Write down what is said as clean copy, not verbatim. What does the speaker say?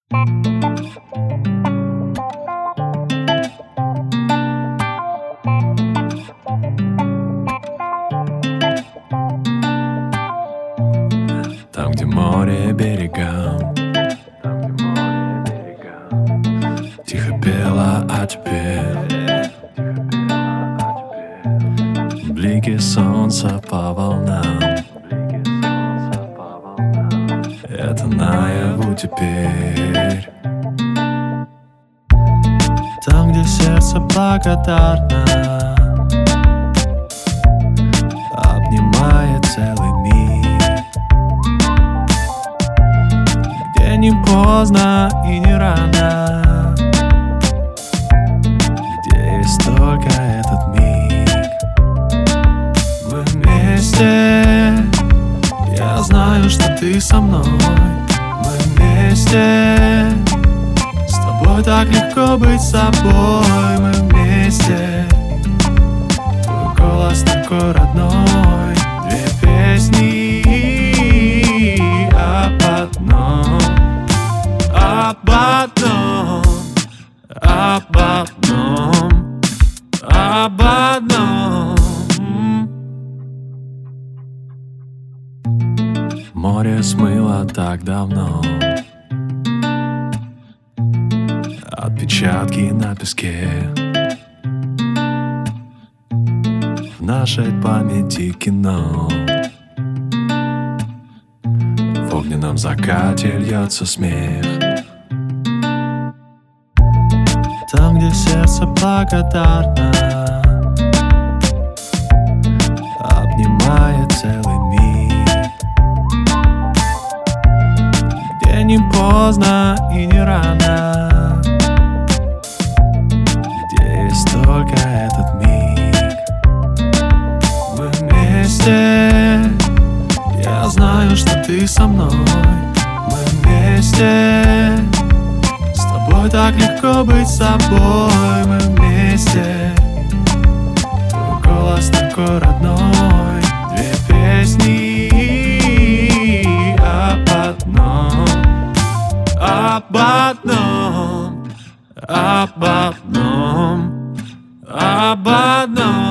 Там, где море берегам, тихо пела о тебе. Блики солнца по волнам, это наяву теперь. Там, где сердце благодарно, обнимает целый мир, где не поздно и не рано, где есть только этот миг. Мы вместе, я знаю, что ты со мной. Мы вместе, с тобой так легко быть собой. Мы вместе, твой голос такой родной. Две песни об одном, об одном, об одном, об одном. Море смыло так давно отпечатки на песке. В нашей памяти кино, в огненном закате льется смех. Там, где сердце благодарно, обнимает целый мир, где не поздно и не рано, где есть только этот миг. Мы вместе, я знаю, что ты со мной. Мы вместе, с тобой так легко быть собой. Мы вместе, твой голос такой родной. Две песни об одном, об одном, об одном, об одном.